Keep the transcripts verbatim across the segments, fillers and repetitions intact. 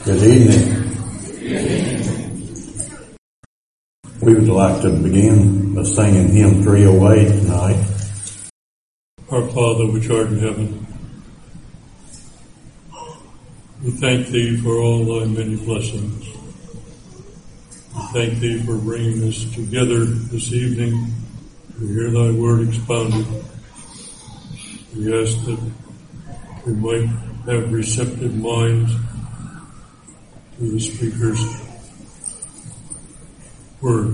Good evening. We would like to begin by singing hymn three oh eight tonight. Our Father which art in heaven, we thank Thee for all Thy many blessings. We thank Thee for bringing us together this evening to hear Thy word expounded. We ask that we might have receptive minds to the speaker's word.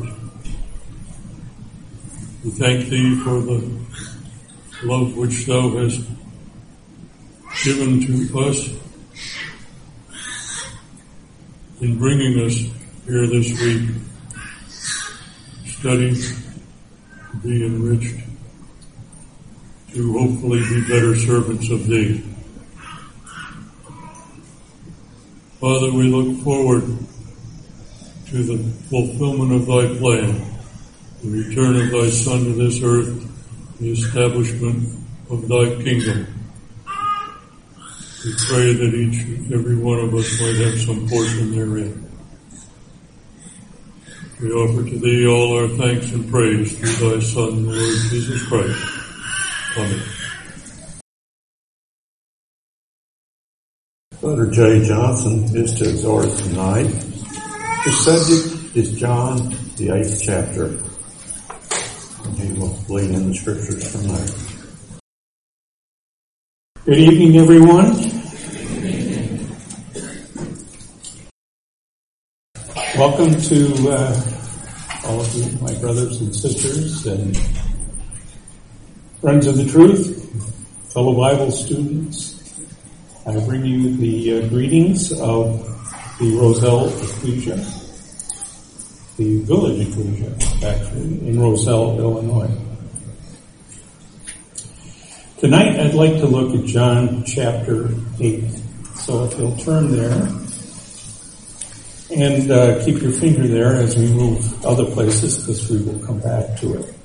We thank Thee for the love which Thou hast given to us in bringing us here this week, study, to be enriched, to hopefully be better servants of Thee. Father, we look forward to the fulfillment of Thy plan, the return of Thy Son to this earth, the establishment of Thy kingdom. We pray that each and every one of us might have some portion therein. We offer to Thee all our thanks and praise through Thy Son, the Lord Jesus Christ. Amen. Brother Jay Johnson is to exhort us tonight. The subject is John, the eighth chapter. And he will lead in the scriptures from there. Good evening, everyone. Welcome to uh, all of you, my brothers and sisters and friends of the truth, fellow Bible students. I bring you the uh, greetings of the Roselle Ecclesia, the village Ecclesia, actually, in Roselle, Illinois. Tonight I'd like to look at John chapter eight. So if you'll turn there and uh, keep your finger there as we move other places, because we will come back to it.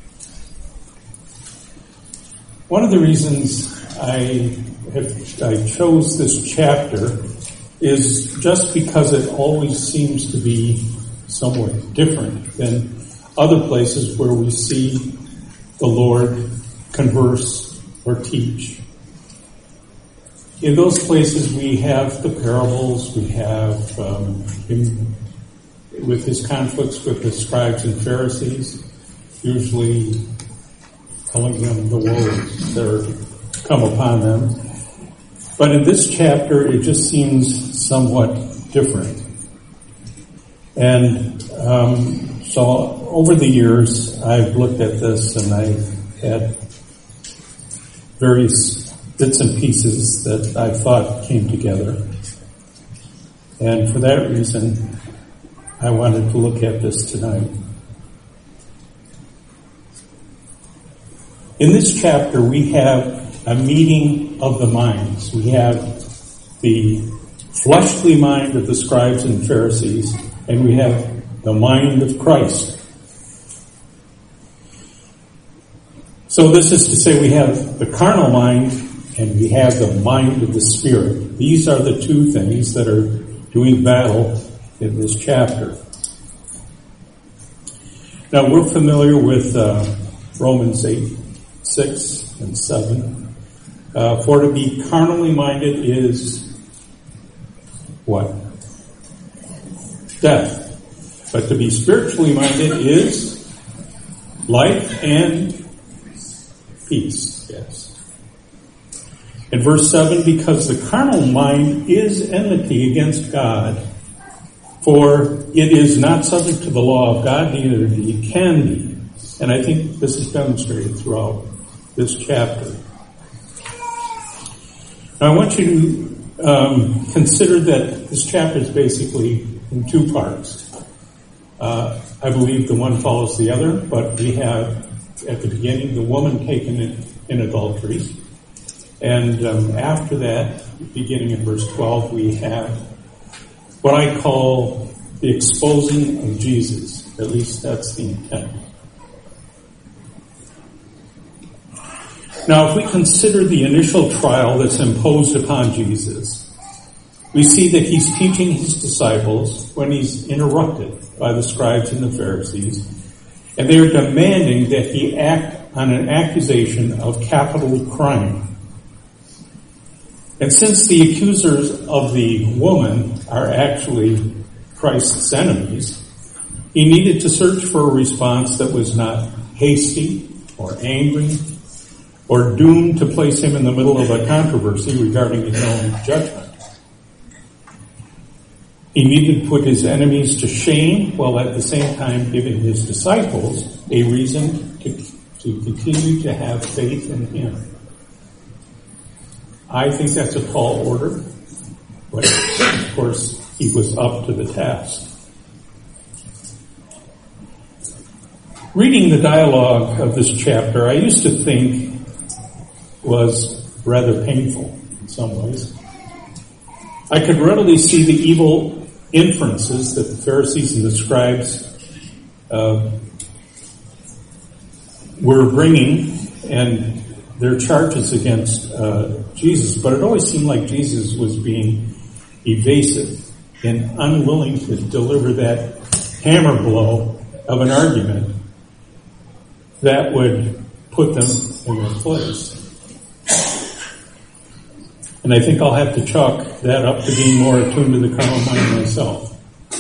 One of the reasons I have, I chose this chapter is just because it always seems to be somewhat different than other places where we see the Lord converse or teach. In those places we have the parables, we have um, him with his conflicts with the scribes and Pharisees, usually telling them the woes that are come upon them. But in this chapter it just seems somewhat different. And um, so over the years I've looked at this and I've had various bits and pieces that I thought came together. And for that reason, I wanted to look at this tonight. In this chapter, we have a meeting of the minds. We have the fleshly mind of the scribes and Pharisees, and we have the mind of Christ. So this is to say we have the carnal mind and we have the mind of the Spirit. These are the two things that are doing battle in this chapter. Now we're familiar with uh, Romans eight, six and seven. Uh, for to be carnally minded is what? Death. But to be spiritually minded is life and peace. Yes. In verse seven, because the carnal mind is enmity against God, for it is not subject to the law of God, neither indeed can be. And I think this is demonstrated throughout this chapter. Now I want you to um, consider that this chapter is basically in two parts. Uh, I believe the one follows the other, but we have at the beginning the woman taken in, in adultery. And um, after that, beginning in verse twelve, we have what I call the exposing of Jesus. At least that's the intent. Now, if we consider the initial trial that's imposed upon Jesus, we see that he's teaching his disciples when he's interrupted by the scribes and the Pharisees, and they're demanding that he act on an accusation of capital crime. And since the accusers of the woman are actually Christ's enemies, he needed to search for a response that was not hasty or angry or doomed to place him in the middle of a controversy regarding his own judgment. He needed to put his enemies to shame while at the same time giving his disciples a reason to, to continue to have faith in him. I think that's a tall order, but of course he was up to the task. Reading the dialogue of this chapter, I used to think was rather painful in some ways. I could readily see the evil inferences that the Pharisees and the scribes uh, were bringing and their charges against uh, Jesus, but it always seemed like Jesus was being evasive and unwilling to deliver that hammer blow of an argument that would put them in their place. And I think I'll have to chalk that up to being more attuned to the carnal mind myself.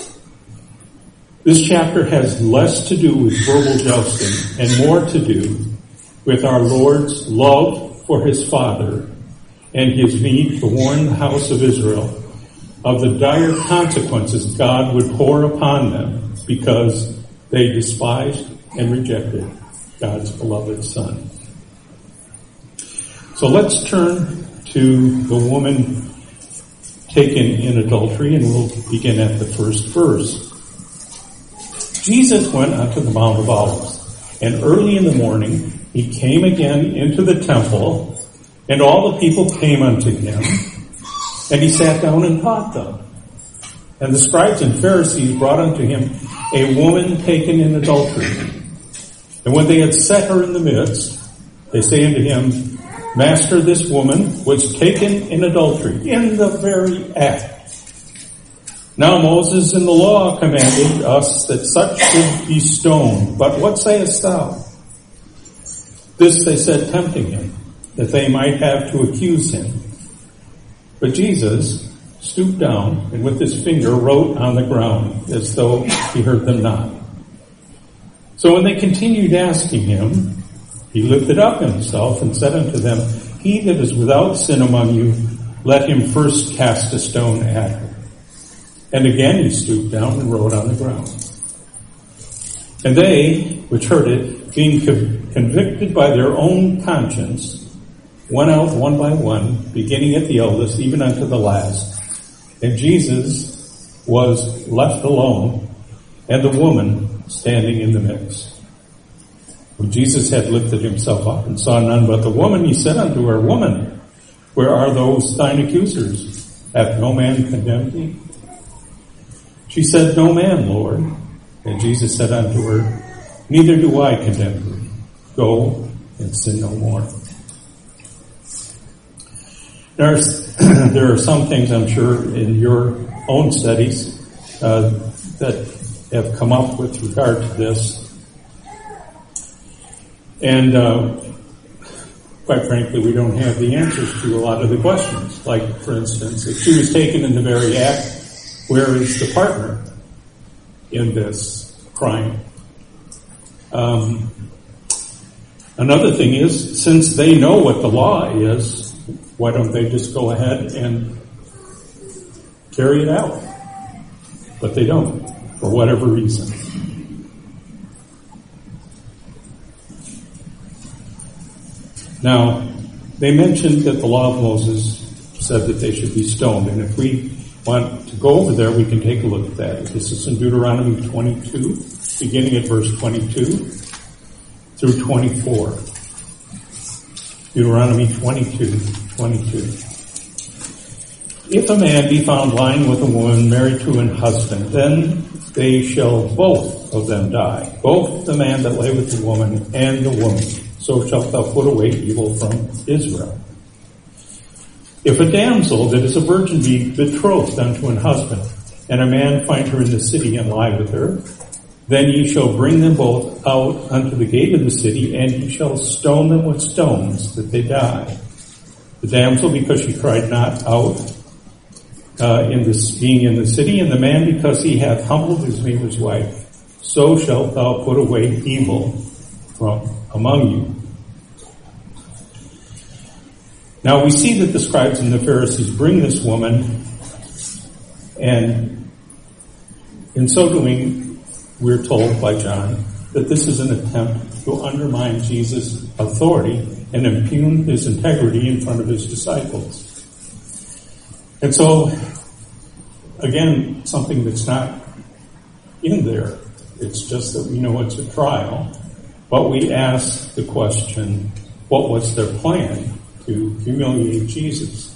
This chapter has less to do with verbal jousting and more to do with our Lord's love for his Father and his need to warn the house of Israel of the dire consequences God would pour upon them because they despised and rejected God's beloved Son. So let's turn to the woman taken in adultery, and we'll begin at the first verse. Jesus went unto the Mount of Olives, and early in the morning he came again into the temple, and all the people came unto him, and he sat down and taught them. And the scribes and Pharisees brought unto him a woman taken in adultery. And when they had set her in the midst, they say unto him, Master, this woman was taken in adultery, in the very act. Now Moses in the law commanded us that such should be stoned. But what sayest thou? This they said, tempting him, that they might have to accuse him. But Jesus stooped down and with his finger wrote on the ground, as though he heard them not. So when they continued asking him, he lifted up himself and said unto them, He that is without sin among you, let him first cast a stone at her. And again he stooped down and wrote on the ground. And they, which heard it, being convicted by their own conscience, went out one by one, beginning at the eldest, even unto the last. And Jesus was left alone, and the woman standing in the midst. When Jesus had lifted himself up and saw none but the woman, he said unto her, Woman, where are those thine accusers? Hath no man condemned thee? She said, No man, Lord. And Jesus said unto her, Neither do I condemn thee. Go and sin no more. There's, there are some things, I'm sure, in your own studies uh, that have come up with regard to this. And uh, quite frankly, we don't have the answers to a lot of the questions. Like, for instance, if she was taken in the very act, where is the partner in this crime? Um, another thing is, since they know what the law is, why don't they just go ahead and carry it out? But they don't, for whatever reason. Now, they mentioned that the law of Moses said that they should be stoned, and if we want to go over there, we can take a look at that. This is in Deuteronomy twenty-two, beginning at verse twenty-two through twenty-four. Deuteronomy twenty-two, twenty-two. If a man be found lying with a woman married to an husband, then they shall both of them die, both the man that lay with the woman and the woman. So shalt thou put away evil from Israel. If a damsel that is a virgin be betrothed unto an husband, and a man find her in the city and lie with her, then ye shall bring them both out unto the gate of the city, and ye shall stone them with stones, that they die. The damsel, because she cried not out, uh, in this being in the city, and the man, because he hath humbled his neighbor's wife. So shalt thou put away evil from among you. Now we see that the scribes and the Pharisees bring this woman, and in so doing, we're told by John that this is an attempt to undermine Jesus' authority and impugn his integrity in front of his disciples. And so, again, something that's not in there. It's just that we know it's a trial. But we ask the question, what was their plan to humiliate Jesus?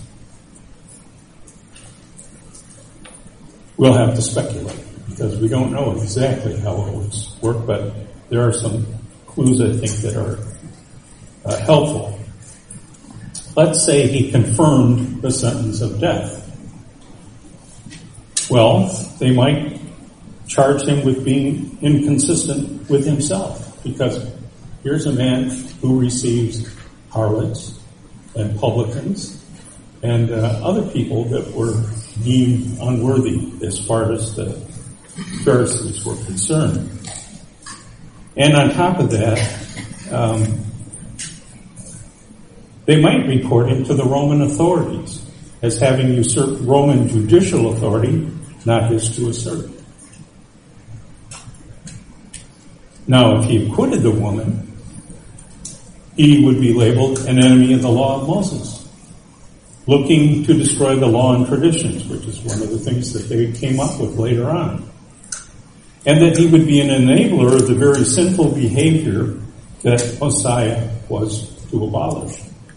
We'll have to speculate, because we don't know exactly how it would work, but there are some clues, I think, that are uh, helpful. Let's say he confirmed the sentence of death. Well, they might charge him with being inconsistent with himself, because here's a man who receives harlots and publicans and uh, other people that were deemed unworthy as far as the Pharisees were concerned. And on top of that, um, they might report him to the Roman authorities as having usurped Roman judicial authority, not his to assert. Now, if he acquitted the woman, he would be labeled an enemy of the law of Moses, looking to destroy the law and traditions, which is one of the things that they came up with later on. And that he would be an enabler of the very sinful behavior that Messiah was to abolish.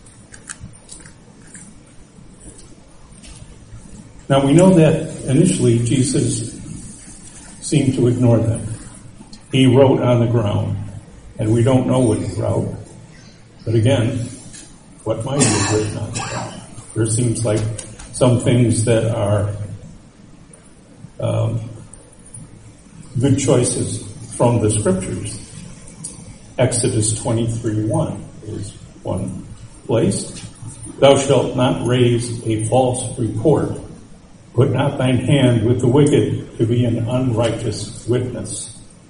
Now we know that initially Jesus seemed to ignore them. He wrote on the ground, and we don't know what he wrote. But again, what might he have written on the ground? There seems like some things that are um, good choices from the scriptures. Exodus twenty-three one is one place. Thou shalt not raise a false report. Put not thine hand with the wicked to be an unrighteous witness.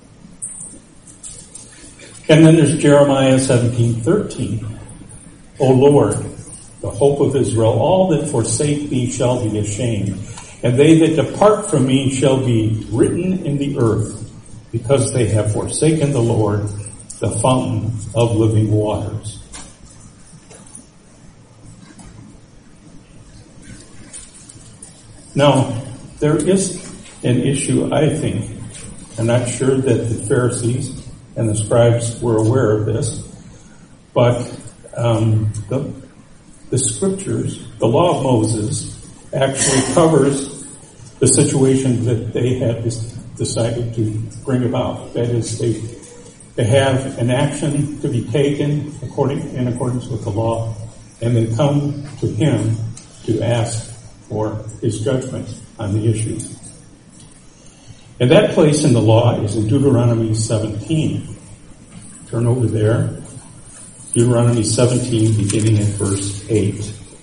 And then there's Jeremiah seventeen thirteen. O Lord, the hope of Israel, all that forsake thee shall be ashamed, and they that depart from me shall be written in the earth, because they have forsaken the Lord, the fountain of living waters. Now, there is an issue, I think. I'm not sure that the Pharisees and the scribes were aware of this, but um, the, the scriptures, the law of Moses, actually covers the situation that they had decided to bring about. That is, they they have an action to be taken according in accordance with the law, and they come to him to ask for his judgment on the issue. And that place in the law is in Deuteronomy seventeen. Turn over there. Deuteronomy seventeen, beginning at verse eight.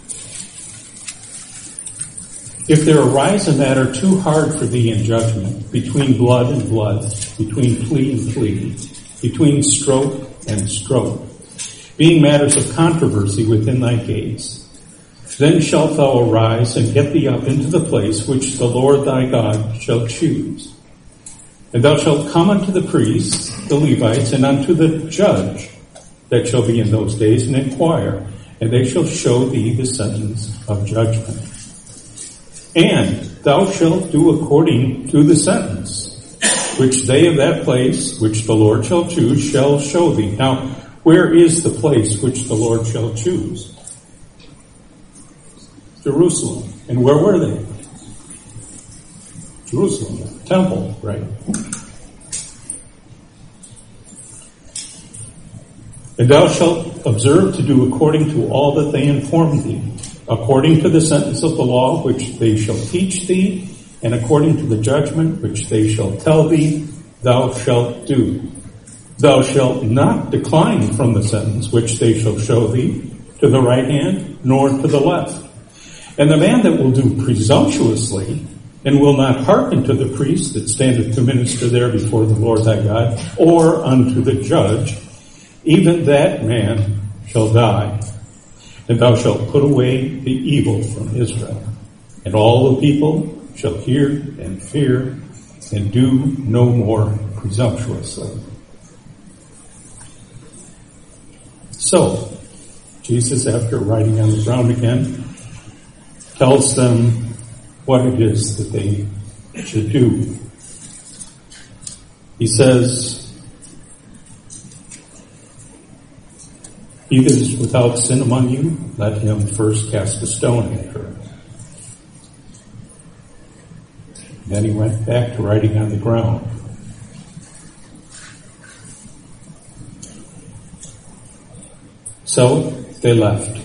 If there arise a matter too hard for thee in judgment, between blood and blood, between plea and plea, between stroke and stroke, being matters of controversy within thy gates, then shalt thou arise and get thee up into the place which the Lord thy God shall choose. And thou shalt come unto the priests, the Levites, and unto the judge that shall be in those days, and inquire, and they shall show thee the sentence of judgment. And thou shalt do according to the sentence, which they of that place, which the Lord shall choose, shall show thee. Now, where is the place which the Lord shall choose? Jerusalem. And where were they? Jerusalem, the temple, right? And thou shalt observe to do according to all that they inform thee according to the sentence of the law which they shall teach thee, and according to the judgment which they shall tell thee, thou shalt do. Thou shalt not decline from the sentence which they shall show thee, to the right hand, nor to the left. And the man that will do presumptuously, and will not hearken to the priest that standeth to minister there before the Lord thy God, or unto the judge, even that man shall die. And thou shalt put away the evil from Israel. And all the people shall hear and fear, and do no more presumptuously. So, Jesus, after writing on the ground again, tells them what it is that they should do. He says, he that is without sin among you, let him first cast a stone at her. Then he went back to writing on the ground. So they left.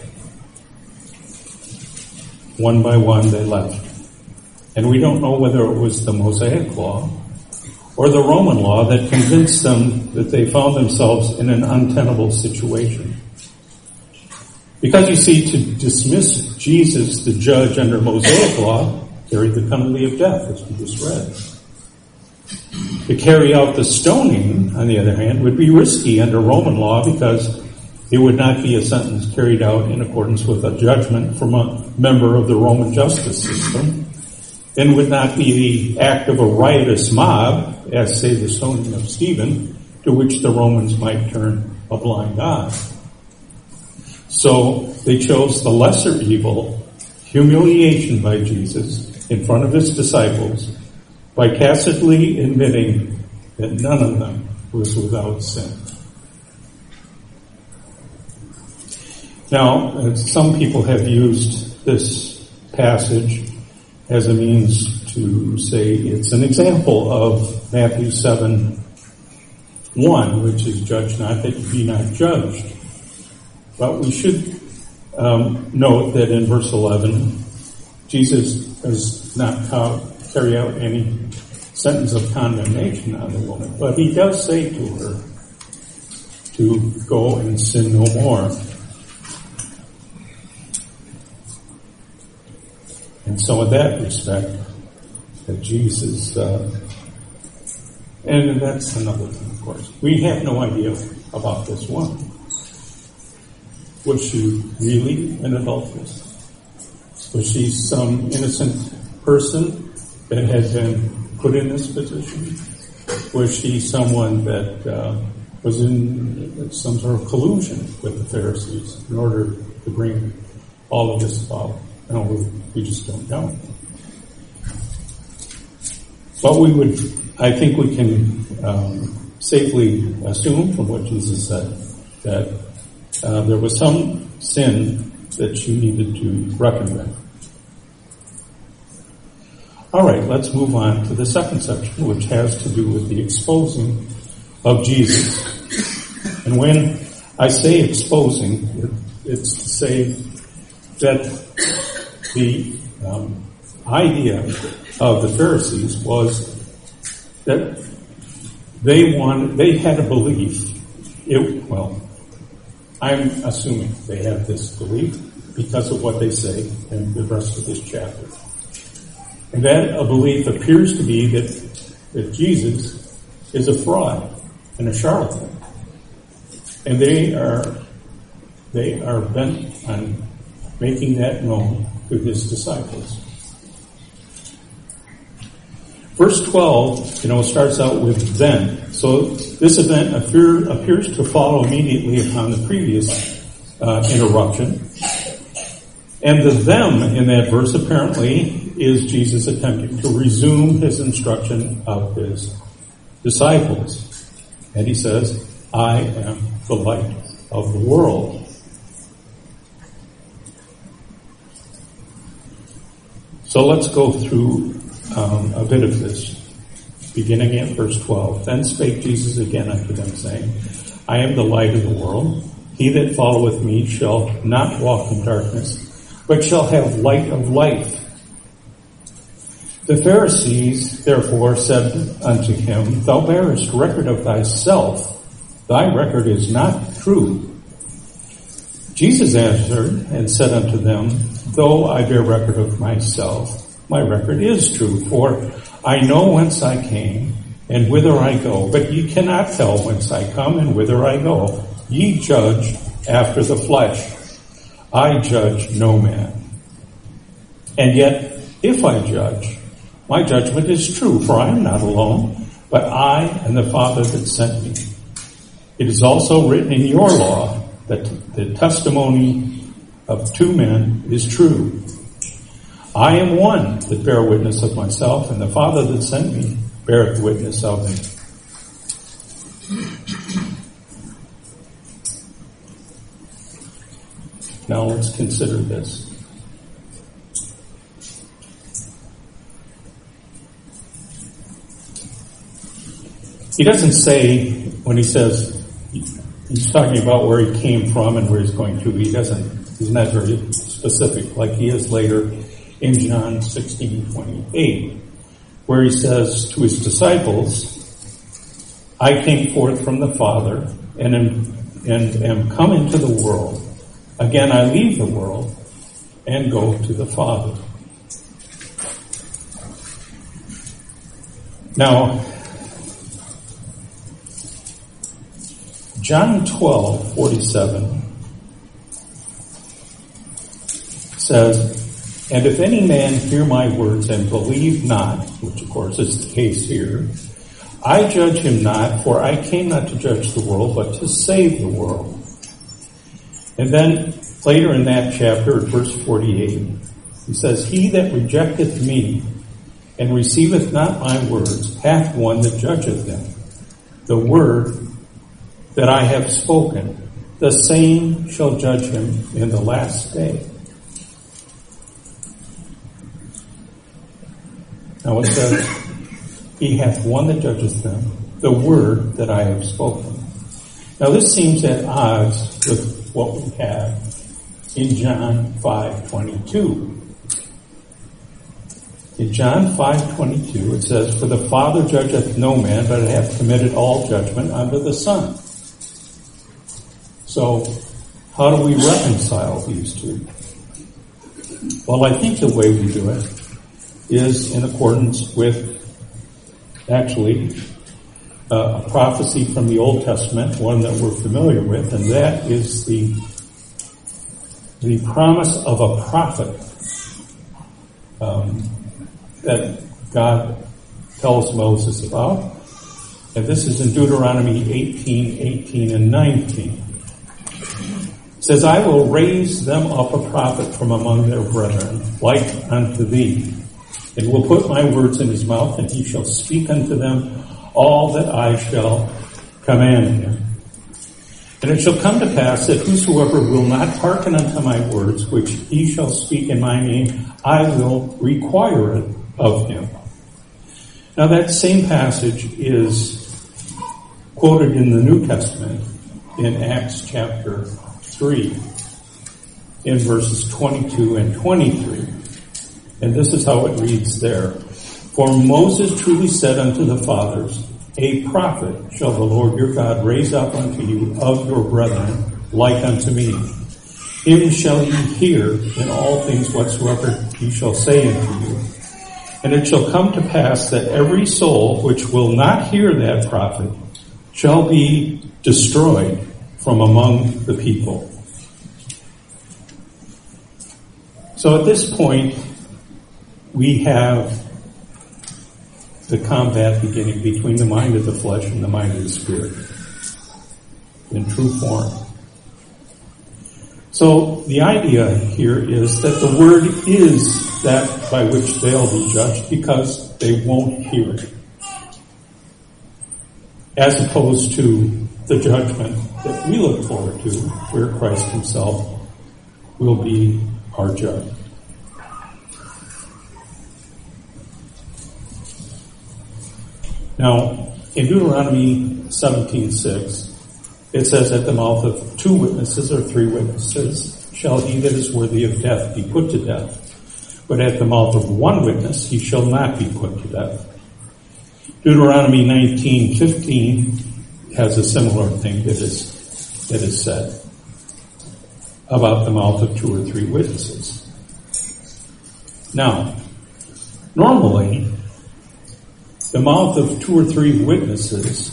One by one they left. And we don't know whether it was the Mosaic law or the Roman law that convinced them that they found themselves in an untenable situation. Because you see, to dismiss Jesus, the judge under Mosaic law, carried the penalty of death, as we just read. To carry out the stoning, on the other hand, would be risky under Roman law because it would not be a sentence carried out in accordance with a judgment from a member of the Roman justice system, and would not be the act of a riotous mob, as say the stoning of Stephen, to which the Romans might turn a blind eye. So they chose the lesser evil, humiliation by Jesus in front of his disciples, by tacitly admitting that none of them was without sin. Now, some people have used this passage as a means to say it's an example of Matthew seven one, which is judge not that you be not judged. But we should um, note that in verse eleven, Jesus does not ca- carry out any sentence of condemnation on the woman, but he does say to her to go and sin no more. And so in that respect, that Jesus, uh, and that's another thing, of course. We have no idea about this woman. Was she really an adulteress? Was she some innocent person that had been put in this position? Was she someone that uh, was in some sort of collusion with the Pharisees in order to bring all of this about? No, we, we just don't know. But we would, I think we can um, safely assume from what Jesus said that uh, there was some sin that she needed to reckon with. All right, let's move on to the second section, which has to do with the exposing of Jesus. And when I say exposing, it, it's to say that the um, idea of the Pharisees was that they wanted, they had a belief. It, well, I'm assuming they have this belief because of what they say in the rest of this chapter. And that a belief appears to be that, that Jesus is a fraud and a charlatan. And they are, they are bent on making that known to his disciples. Verse twelve, you know, starts out with then. So this event appear, appears to follow immediately upon the previous uh, interruption. And the them in that verse apparently is Jesus attempting to resume his instruction of his disciples. And he says, I am the light of the world. So let's go through um, a bit of this, beginning at verse twelve. Then spake Jesus again unto them, saying, I am the light of the world. He that followeth me shall not walk in darkness, but shall have light of life. The Pharisees therefore said unto him, Thou bearest record of thyself, thy record is not true. Jesus answered and said unto them, Though I bear record of myself, my record is true, for I know whence I came, and whither I go, but ye cannot tell whence I come and whither I go. Ye judge after the flesh. I judge no man. And yet, if I judge, my judgment is true, for I am not alone, but I and the Father that sent me. It is also written in your law that the testimony of two men is true. I am one that bear witness of myself, and the Father that sent me beareth witness of me. Now let's consider this. He doesn't say, when he says, he's talking about where he came from and where he's going to, he doesn't, he's not very specific, like he is later in John sixteen twenty-eight, where he says to his disciples, I came forth from the Father and am, and am come into the world. Again, I leave the world and go to the Father. Now, John twelve forty-seven says, And if any man hear my words and believe not, which of course is the case here, I judge him not, for I came not to judge the world, but to save the world. And then later in that chapter, at verse forty-eight, he says, He that rejecteth me and receiveth not my words hath one that judgeth him. The word that I have spoken, the same shall judge him in the last day. Now it says, He hath one that judgeth him, the word that I have spoken. Now this seems at odds with what we have in John five twenty-two. In John five twenty-two it says, For the Father judgeth no man, but hath committed all judgment unto the Son. So, how do we reconcile these two? Well, I think the way we do it is in accordance with, actually, uh, a prophecy from the Old Testament, one that we're familiar with, and that is the the promise of a prophet um, that God tells Moses about. And this is in Deuteronomy eighteen, eighteen, and nineteen. It says, I will raise them up a prophet from among their brethren, like unto thee, and will put my words in his mouth, and he shall speak unto them all that I shall command him. And it shall come to pass that whosoever will not hearken unto my words, which he shall speak in my name, I will require it of him. Now that same passage is quoted in the New Testament in Acts chapter three, in verses twenty-two and twenty-three. And this is how it reads there. For Moses truly said unto the fathers, A prophet shall the Lord your God raise up unto you of your brethren, like unto me. Him shall ye hear in all things whatsoever he shall say unto you. And it shall come to pass that every soul which will not hear that prophet shall be destroyed from among the people. So at this point, we have the combat beginning between the mind of the flesh and the mind of the spirit in true form. So the idea here is that the word is that by which they'll be judged because they won't hear it, as opposed to the judgment that we look forward to, where Christ himself will be our judge. Now, in Deuteronomy seventeen six, it says, At the mouth of two witnesses or three witnesses shall he that is worthy of death be put to death. But at the mouth of one witness he shall not be put to death. Deuteronomy nineteen fifteen has a similar thing that is, that is said about the mouth of two or three witnesses. Now, normally, the mouth of two or three witnesses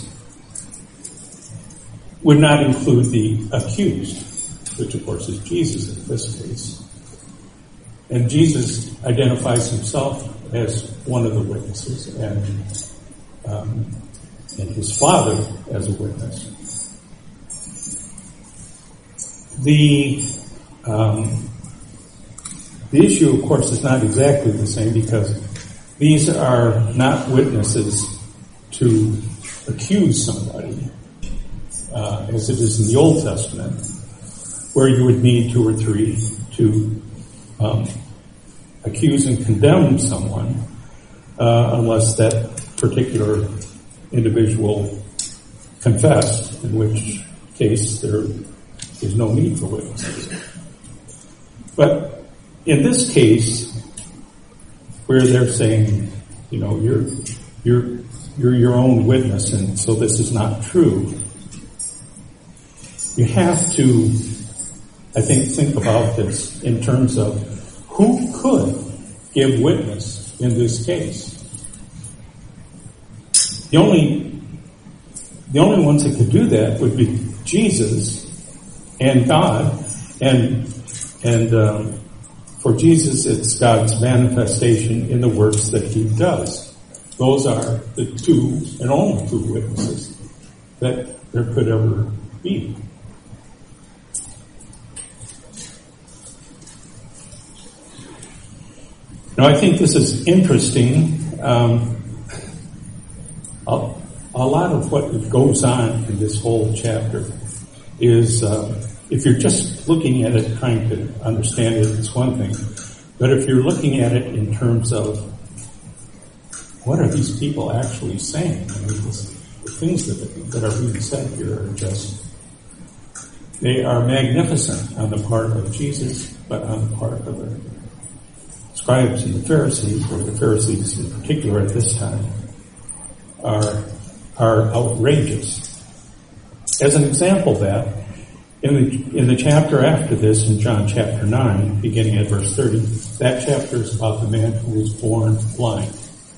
would not include the accused, which of course is Jesus in this case. And Jesus identifies himself as one of the witnesses and, um, and his Father as a witness. The, um, the issue, of course, is not exactly the same because these are not witnesses to accuse somebody, uh, as it is in the Old Testament, where you would need two or three to um, accuse and condemn someone, uh, unless that particular individual confessed, in which case there is no need for witnesses. But in this case, where they're saying, you know, you're you're you're your own witness, and so this is not true, you have to, I think, think about this in terms of who could give witness in this case. The only the only ones that could do that would be Jesus and God, and and um, for Jesus, it's God's manifestation in the works that he does. Those are the two and only two witnesses that there could ever be. Now, I think this is interesting. Um, a, a lot of what goes on in this whole chapter is, uh, if you're just looking at it trying to understand it, it's one thing. But if you're looking at it in terms of what are these people actually saying? I mean, this, the things that, that are being said here are just, they are magnificent on the part of Jesus, but on the part of the scribes and the Pharisees, or the Pharisees in particular at this time, are, are outrageous. As an example of that, In the, in the chapter after this, in John chapter nine, beginning at verse thirty, that chapter is about the man who was born blind.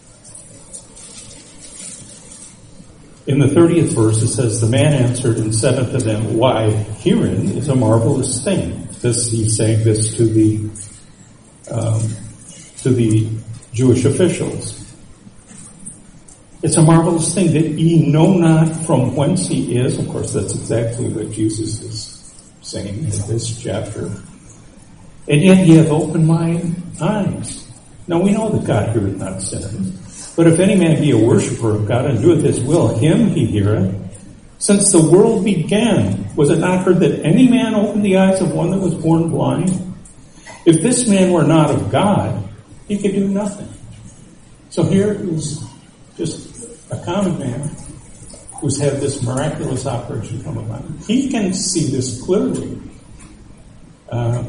In the thirtieth verse, it says, the man answered and said unto them, why, herein is a marvelous thing. This, he's saying this to the, um, to the Jewish officials. It's a marvelous thing that ye know not from whence he is. Of course, that's exactly what Jesus is saying in this chapter. And yet he hath opened mine eyes. Now we know that God heareth not sinners. But if any man be a worshipper of God and doeth his will, him he heareth. Since the world began, was it not heard that any man opened the eyes of one that was born blind? If this man were not of God, he could do nothing. So here is just a common man who's had this miraculous operation come upon him. He can see this clearly. Uh,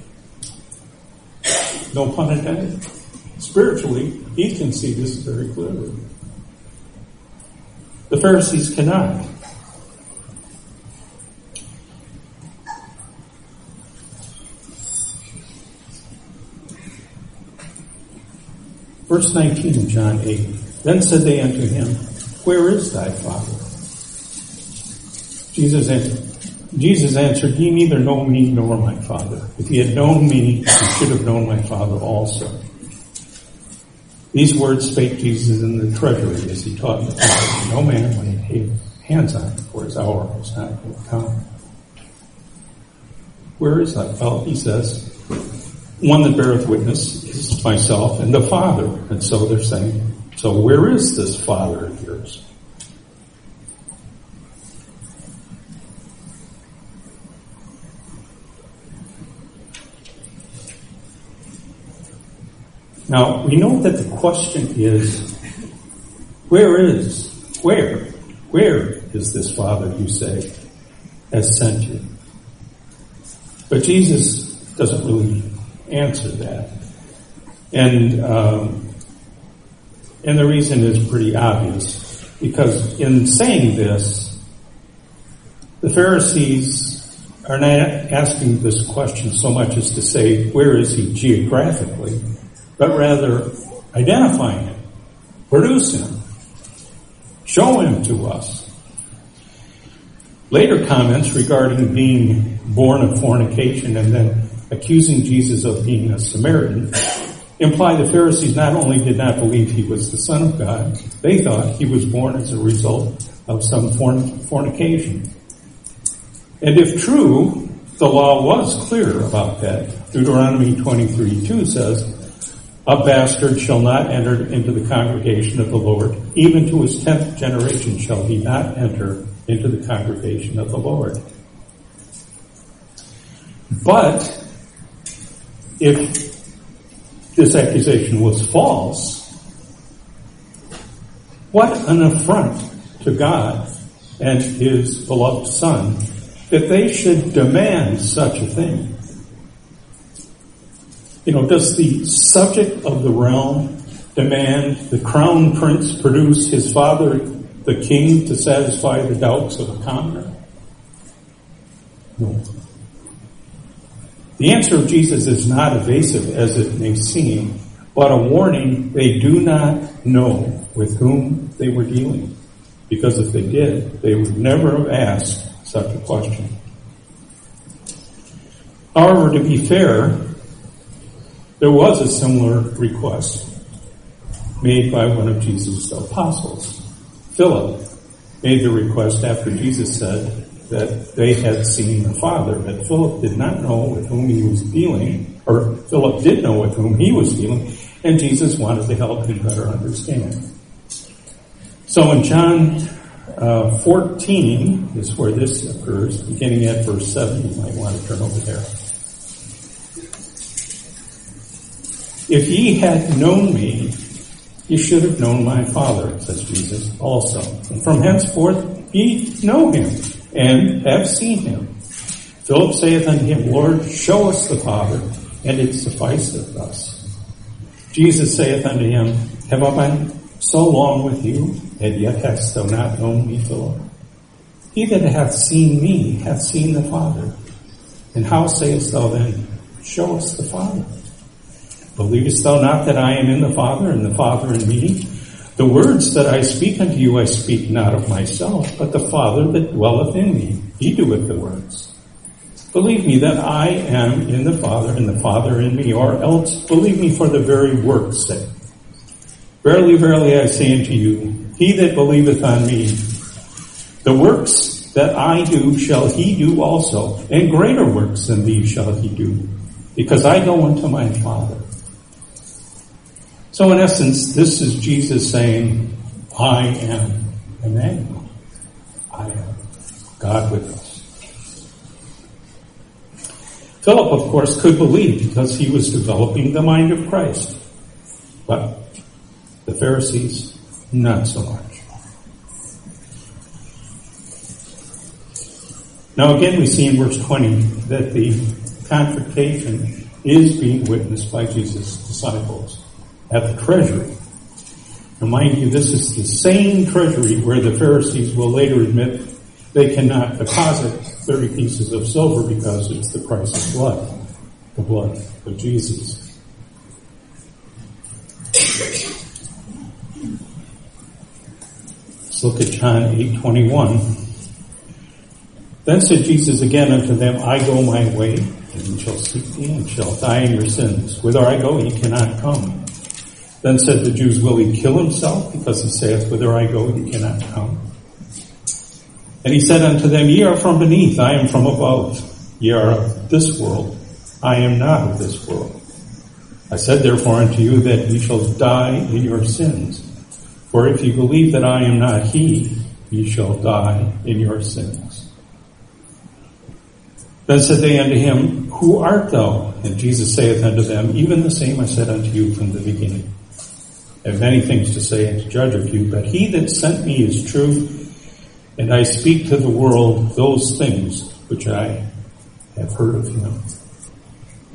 no pun intended. Spiritually, he can see this very clearly. The Pharisees cannot. Verse nineteen of John eight. Then said they unto him, where is thy Father? Jesus answered, Jesus answered, ye neither know me nor my Father. If ye had known me, you should have known my Father also. These words spake Jesus in the treasury as he taught in the temple. No man laid hands on him, for his hour was not yet come. Where is thy Father? He says, one that beareth witness is myself and the Father. And so they're saying, so where is this Father of yours? Now, we know that the question is, where is, where, where is this Father you say has sent you? But Jesus doesn't really answer that. And um, and the reason is pretty obvious, because in saying this, the Pharisees are not asking this question so much as to say, where is he geographically, but rather identifying him, produce him, show him to us. Later comments regarding being born of fornication and then accusing Jesus of being a Samaritan imply the Pharisees not only did not believe he was the Son of God, they thought he was born as a result of some forn- fornication. And if true, the law was clear about that. Deuteronomy twenty-three two says, a bastard shall not enter into the congregation of the Lord. Even to his tenth generation shall he not enter into the congregation of the Lord. But if this accusation was false, what an affront to God and his beloved Son that they should demand such a thing. You know, does the subject of the realm demand the crown prince produce his father, the king, to satisfy the doubts of a commoner? No. The answer of Jesus is not evasive as it may seem, but a warning they do not know with whom they were dealing. Because if they did, they would never have asked such a question. However, to be fair, there was a similar request made by one of Jesus' apostles. Philip made the request after Jesus said that they had seen the Father, that Philip did not know with whom he was dealing, or Philip did know with whom he was dealing, and Jesus wanted to help him better understand. So in John uh, fourteen is where this occurs, beginning at verse seven. You might want to turn over there. If ye had known me, ye should have known my Father, says Jesus also. And from henceforth ye know him, and have seen him. Philip saith unto him, Lord, show us the Father, and it sufficeth us. Jesus saith unto him, Have I been so long with you, and yet hast thou not known me, Philip? He that hath seen me hath seen the Father. And how sayest thou then, Show us the Father? Believest thou not that I am in the Father, and the Father in me? The words that I speak unto you, I speak not of myself, but the Father that dwelleth in me. He doeth the works. Believe me that I am in the Father, and the Father in me, or else believe me for the very work's sake. Verily, verily, I say unto you, he that believeth on me, the works that I do shall he do also, and greater works than these shall he do, because I go unto my Father. So in essence, this is Jesus saying, I am Emmanuel. I am God with us. Philip, of course, could believe because he was developing the mind of Christ. But the Pharisees, not so much. Now again, we see in verse twenty that the confrontation is being witnessed by Jesus' disciples at the treasury. Now mind you, this is the same treasury where the Pharisees will later admit they cannot deposit thirty pieces of silver because it's the price of blood, the blood of Jesus. Let's look at John eight twenty-one. Then said Jesus again unto them, I go my way, and ye shall seek me, and shall die in your sins. Whither I go, ye cannot come. Then said the Jews, Will he kill himself? Because he saith, Whither I go, ye cannot come. And he said unto them, Ye are from beneath, I am from above. Ye are of this world, I am not of this world. I said therefore unto you that ye shall die in your sins. For if ye believe that I am not he, ye shall die in your sins. Then said they unto him, Who art thou? And Jesus saith unto them, Even the same I said unto you from the beginning. I have many things to say and to judge of you, but he that sent me is true, and I speak to the world those things which I have heard of him.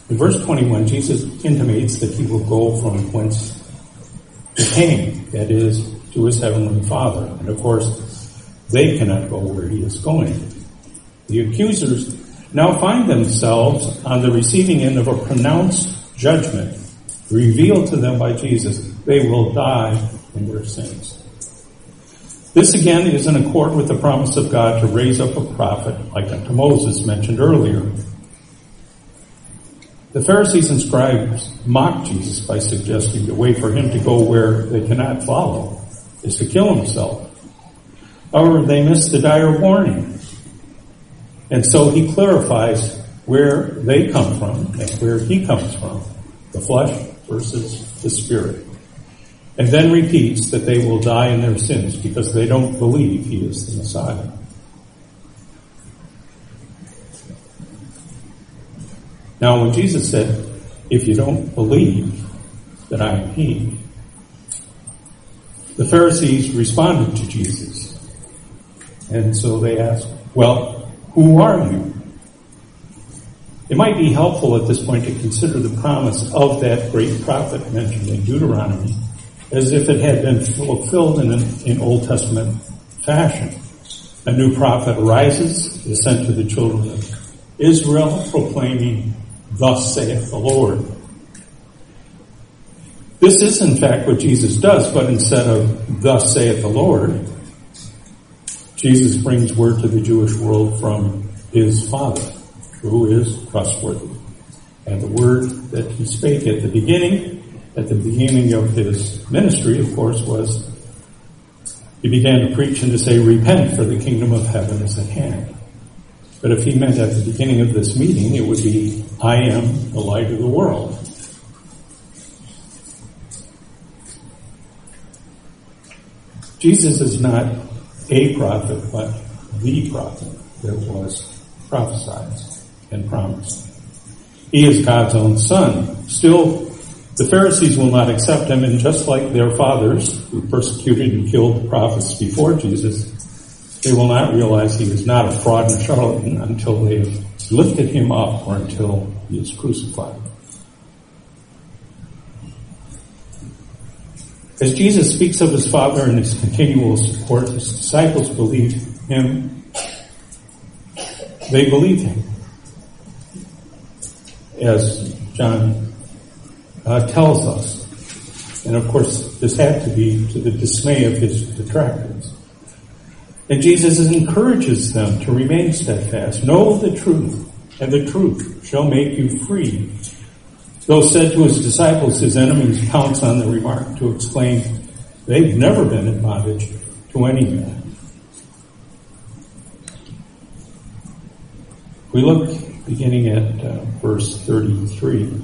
In verse twenty-one, Jesus intimates that he will go from whence he came, that is, to his heavenly Father. And of course, they cannot go where he is going. The accusers now find themselves on the receiving end of a pronounced judgment revealed to them by Jesus. They will die in their sins. This again is in accord with the promise of God to raise up a prophet like unto Moses mentioned earlier. The Pharisees and scribes mocked Jesus by suggesting the way for him to go where they cannot follow is to kill himself. However, they missed the dire warning. And so he clarifies where they come from and where he comes from, the flesh versus the spirit. And then repeats that they will die in their sins because they don't believe he is the Messiah. Now, when Jesus said, if you don't believe that I am he, the Pharisees responded to Jesus. And so they asked, well, who are you? It might be helpful at this point to consider the promise of that great prophet mentioned in Deuteronomy as if it had been fulfilled in an in Old Testament fashion. A new prophet arises, is sent to the children of Israel, proclaiming, thus saith the Lord. This is in fact what Jesus does, but instead of thus saith the Lord, Jesus brings word to the Jewish world from his Father, who is trustworthy. And the word that he spake at the beginning, at the beginning of his ministry, of course, was he began to preach and to say, repent, for the kingdom of heaven is at hand. But if he meant at the beginning of this meeting, it would be, I am the light of the world. Jesus is not a prophet, but the prophet that was prophesied and promised. He is God's own Son. Still, the Pharisees will not accept him, and just like their fathers, who persecuted and killed the prophets before Jesus, they will not realize he is not a fraud and charlatan until they have lifted him up or until he is crucified. As Jesus speaks of his Father and his continual support, his disciples believe him. They believe him. As John uh, tells us. And of course, this had to be to the dismay of his detractors. And Jesus encourages them to remain steadfast. Know the truth, and the truth shall make you free. Though said to his disciples, his enemies pounce on the remark to exclaim, they've never been in bondage to any man. We look beginning at uh, verse thirty-three.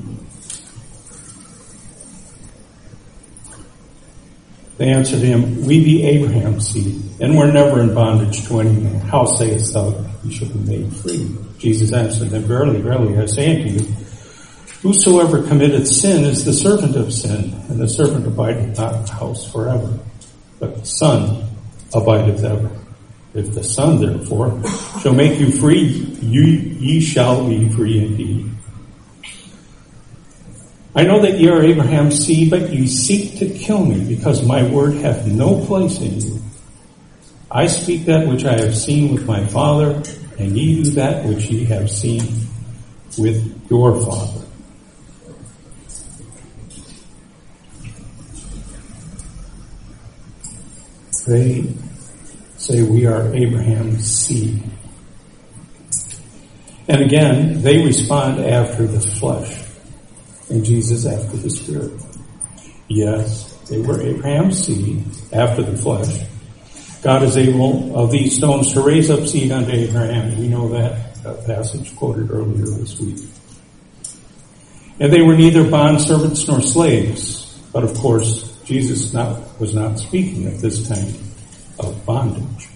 They answered him, we be Abraham's seed, and we're never in bondage to any man. How sayest thou he shall be made free? Jesus answered them, verily, verily, I say unto you, whosoever committeth sin is the servant of sin, and the servant abideth not in the house forever, but the Son abideth ever. If the Son, therefore, shall make you free, you, ye shall be free indeed. I know that ye are Abraham's seed, but ye seek to kill me, because my word hath no place in you. I speak that which I have seen with my Father, and ye do that which ye have seen with your father. They say we are Abraham's seed. And again, they respond after the flesh, and Jesus after the spirit. Yes, they were Abraham's seed after the flesh. God is able of these stones to raise up seed unto Abraham. We know that passage quoted earlier this week. And they were neither bondservants nor slaves, but of course Jesus not, was not speaking at this time of bondage.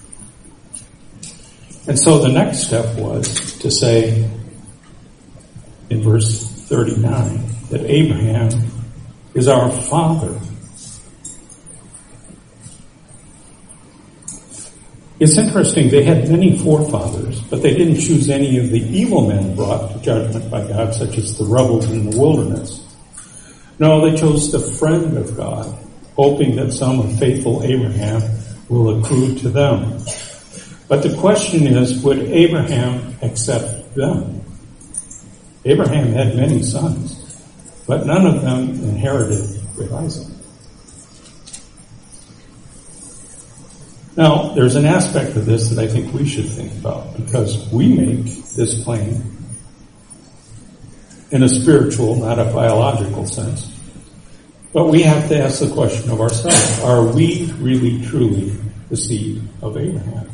And so the next step was to say in verse thirty-nine that Abraham is our father. It's interesting, they had many forefathers, but they didn't choose any of the evil men brought to judgment by God, such as the rebels in the wilderness. No, they chose the friend of God, hoping that some of faithful Abraham will accrue to them. But the question is, would Abraham accept them? Abraham had many sons, but none of them inherited with Isaac. Now, there's an aspect of this that I think we should think about, because we make this claim in a spiritual, not a biological sense. But we have to ask the question of ourselves, are we really truly the seed of Abraham?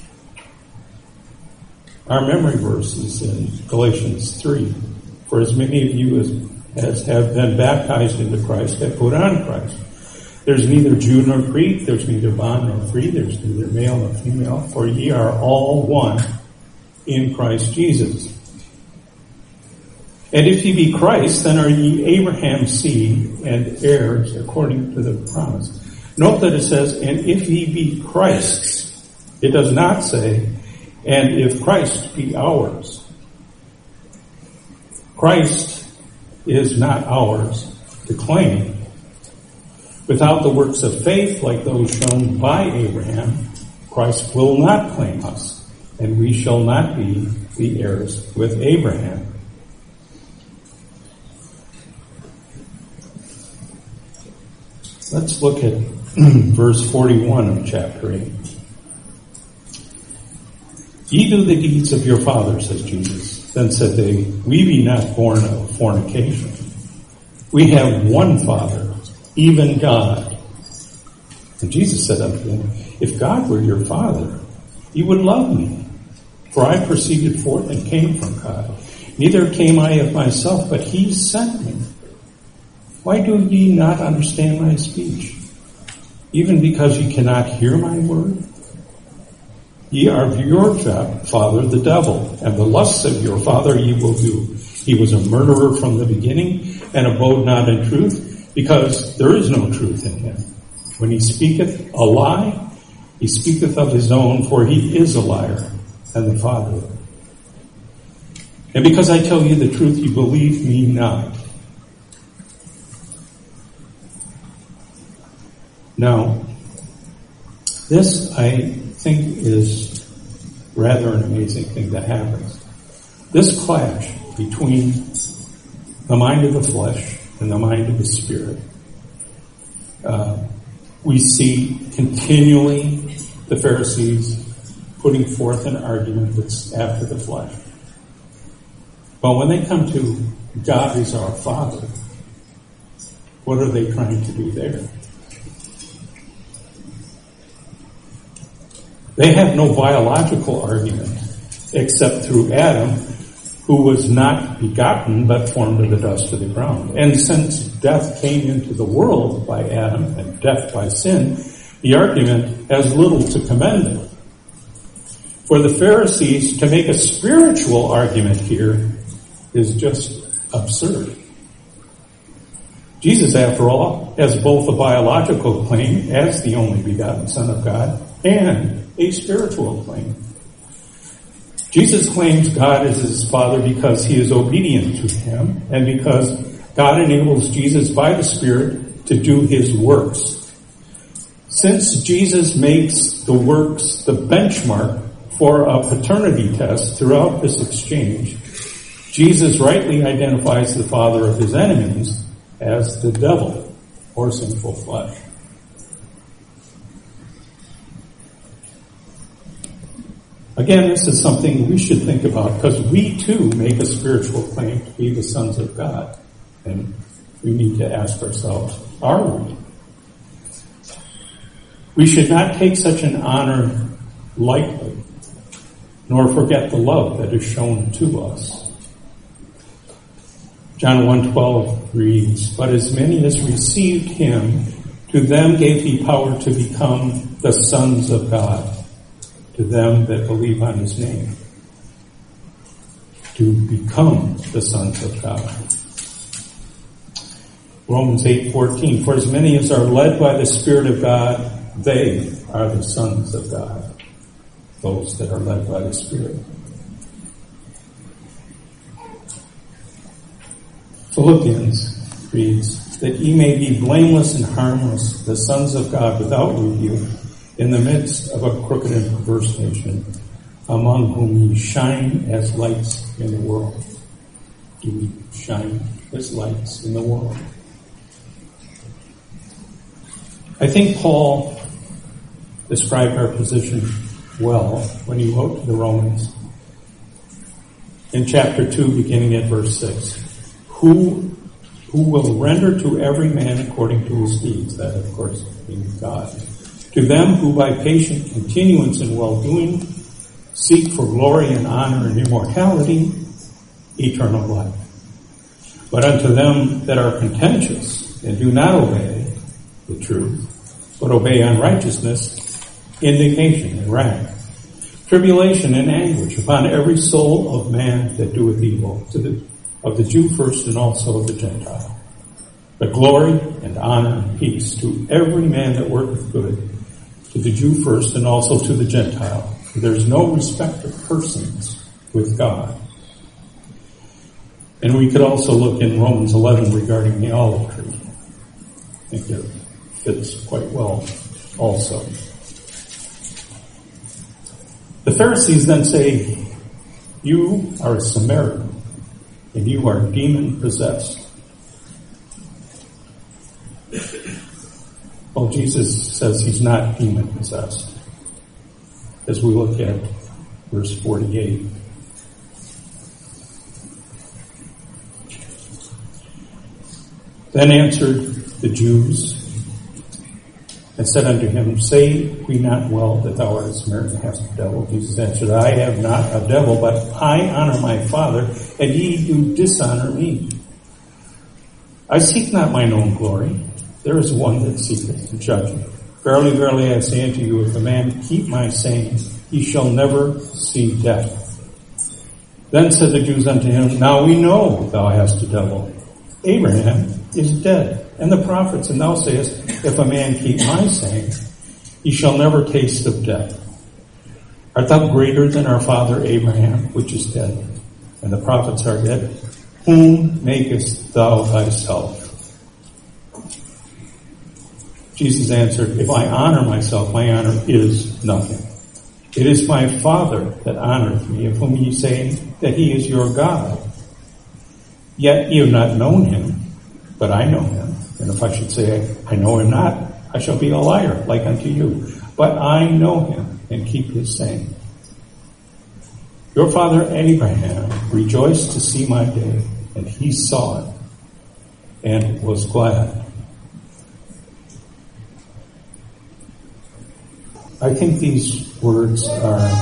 Our memory verse is in Galatians three. For as many of you as, as have been baptized into Christ have put on Christ. There's neither Jew nor Greek, there's neither bond nor free, there's neither male nor female, for ye are all one in Christ Jesus. And if ye be Christ, then are ye Abraham's seed and heirs according to the promise. Note that it says, and if ye be Christ's. It does not say, and if Christ be ours. Christ is not ours to claim. Without the works of faith, like those shown by Abraham, Christ will not claim us, and we shall not be the heirs with Abraham. Let's look at verse forty-one of chapter eight. Ye do the deeds of your father, says Jesus. Then said they, we be not born of fornication. We have one Father, even God. And Jesus said unto them, if God were your Father, ye would love me. For I proceeded forth and came from God. Neither came I of myself, but he sent me. Why do ye not understand my speech? Even because ye cannot hear my word? Ye are of your father the devil, and the lusts of your father ye will do. He was a murderer from the beginning, and abode not in truth, because there is no truth in him. When he speaketh a lie, he speaketh of his own, for he is a liar, and the father of it. And because I tell you the truth, you believe me not. Now, this, I think, is rather an amazing thing that happens. This clash between the mind of the flesh and the mind of the spirit. Uh, we see continually the Pharisees putting forth an argument that's after the flesh. But when they come to God is our Father, what are they trying to do there? They have no biological argument except through Adam, who was not begotten but formed of the dust of the ground. And since death came into the world by Adam and death by sin, the argument has little to commend it. For the Pharisees to make a spiritual argument here is just absurd. Jesus, after all, has both a biological claim as the only begotten Son of God and a spiritual claim. Jesus claims God is his Father because he is obedient to him and because God enables Jesus by the Spirit to do his works. Since Jesus makes the works the benchmark for a paternity test throughout this exchange, Jesus rightly identifies the father of his enemies as the devil or sinful flesh. Again, this is something we should think about because we too make a spiritual claim to be the sons of God. And we need to ask ourselves, are we? We should not take such an honor lightly, nor forget the love that is shown to us. John one twelve reads, but as many as received him, to them gave he power to become the sons of God. To them that believe on his name, to become the sons of God. Romans eight fourteen, for as many as are led by the Spirit of God, they are the sons of God. those that are led by the Spirit. Philippians reads, that ye may be blameless and harmless, the sons of God without rebuke, in the midst of a crooked and perverse nation, among whom ye shine as lights in the world. Do we shine as lights in the world? I think Paul described our position well when he wrote to the Romans in chapter two, beginning at verse six. Who, who will render to every man according to his deeds, that of course being God. To them who by patient continuance in well-doing seek for glory and honor and immortality, eternal life. But unto them that are contentious and do not obey the truth, but obey unrighteousness, indignation and wrath, tribulation and anguish upon every soul of man that doeth evil, to the, of the Jew first and also of the Gentile. But glory and honor and peace to every man that worketh good, to the Jew first and also to the Gentile. For there is no respect of persons with God. And we could also look in Romans eleven regarding the olive tree. I think it fits quite well also. The Pharisees then say, you are a Samaritan, and you are demon-possessed. Well, Jesus says he's not demon-possessed, as we look at verse forty-eight. Then answered the Jews and said unto him, say we not well that thou art a Samaritan and hast a devil? Jesus answered, I have not a devil, but I honor my Father, and ye do dishonor me. I seek not mine own glory. There is one that seeketh to judge me. Verily, verily, I say unto you, if a man keep my saying, he shall never see death. Then said the Jews unto him, now we know thou hast a devil. Abraham is dead, and the prophets, and thou sayest, if a man keep my saying, he shall never taste of death. Art thou greater than our father Abraham, which is dead, and the prophets are dead? Whom makest thou thyself? Jesus answered, if I honor myself, my honor is nothing. It is my Father that honoreth me, of whom ye say that he is your God. Yet ye have not known him, but I know him. And if I should say, I know him not, I shall be a liar like unto you. But I know him and keep his saying. Your father Abraham rejoiced to see my day, and he saw it and was glad. I think these words are,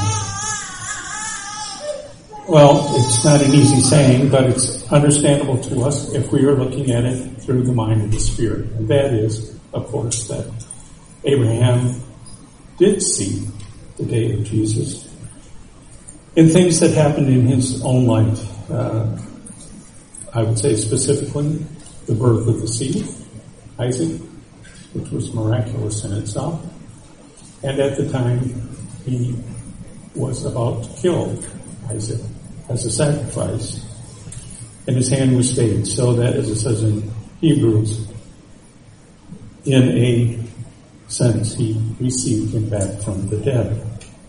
well, it's not an easy saying, but it's understandable to us if we are looking at it through the mind of the Spirit. And that is, of course, that Abraham did see the day of Jesus in things that happened in his own life. Uh, I would say specifically the birth of the seed, Isaac, which was miraculous in itself. And at the time, he was about to kill Isaac as a sacrifice. And his hand was stayed, so that, as it says in Hebrews, in a sense, he received him back from the dead.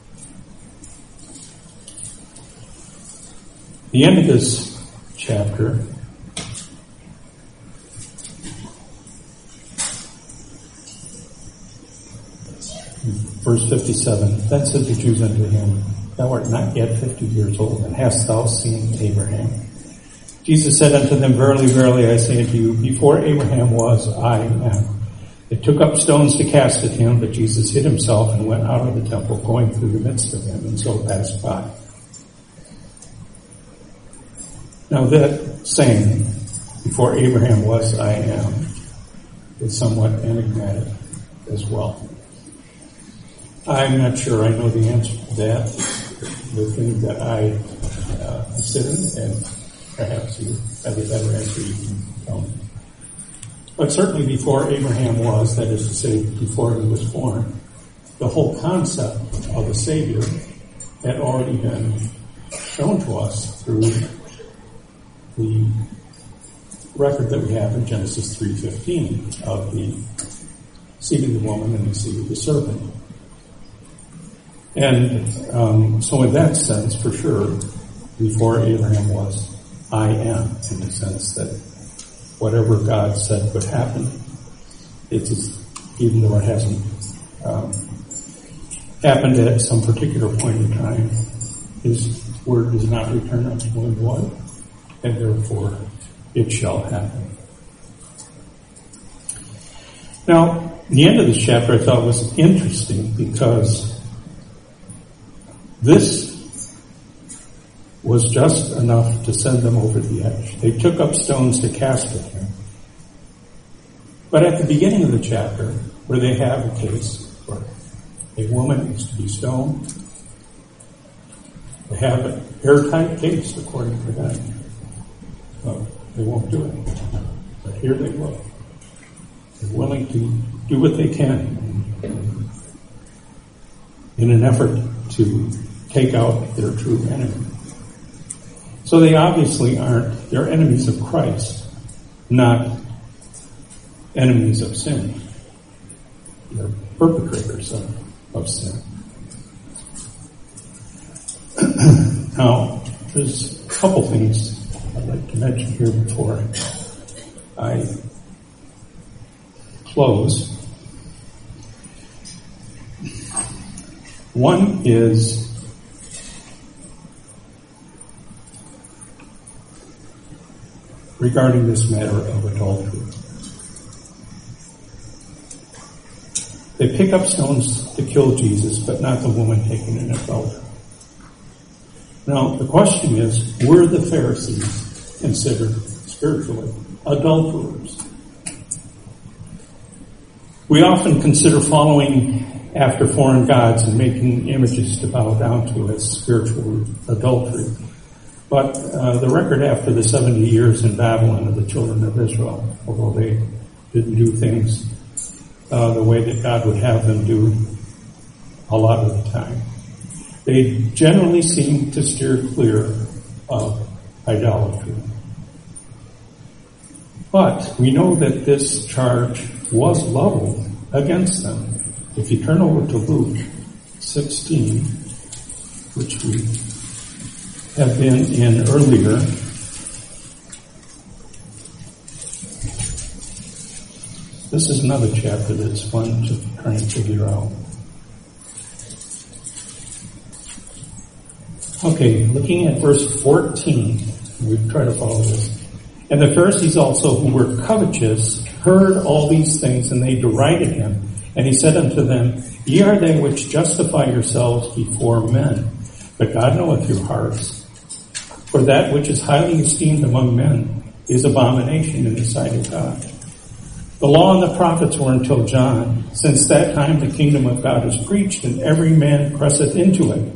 The end of this chapter verse fifty-seven, then said the Jews unto him, thou art not yet fifty years old, and hast thou seen Abraham? Jesus said unto them, verily, verily, I say unto you, before Abraham was, I am. They took up stones to cast at him, but Jesus hid himself and went out of the temple, going through the midst of them, and so passed by. Now that saying, before Abraham was, I am, is somewhat enigmatic as well. I'm not sure I know the answer to that. The thing that I uh, consider, and perhaps you have a better answer you can tell me. But certainly before Abraham was, that is to say, before he was born, the whole concept of a Savior had already been shown to us through the record that we have in Genesis three fifteen of the seed of the woman and the seed of the serpent. And um, so in that sense, for sure, before Abraham was, I am, in the sense that whatever God said would happen, it is, even though it hasn't um, happened at some particular point in time, his word does not return unto him void, and therefore it shall happen. Now, the end of this chapter I thought was interesting because this was just enough to send them over the edge. They took up stones to cast at him. But at the beginning of the chapter, where they have a case where a woman is to be stoned, they have an airtight case according to them. Well, they won't do it. But here they will. They're willing to do what they can in an effort to take out their true enemy. So they obviously aren't, they're enemies of Christ, not enemies of sin. They're perpetrators of, of sin. Now, there's a couple things I'd like to mention here before I close. One is regarding this matter of adultery. They pick up stones to kill Jesus, but not the woman taken in adultery. Now, the question is, were the Pharisees considered spiritually adulterers? We often consider following after foreign gods and making images to bow down to as spiritual adultery. But uh, the record after the seventy years in Babylon of the children of Israel, although they didn't do things uh, the way that God would have them do a lot of the time, they generally seem to steer clear of idolatry. But we know that this charge was leveled against them. If you turn over to Luke sixteen, which we have been in earlier, this is another chapter that's fun to try and figure out. Okay, looking at verse fourteen, we try to follow this. And the Pharisees also, who were covetous, heard all these things, and they derided him. And he said unto them, Ye are they which justify yourselves before men, but God knoweth your hearts. For that which is highly esteemed among men is abomination in the sight of God. The law and the prophets were until John. Since that time the kingdom of God is preached, and every man presseth into it.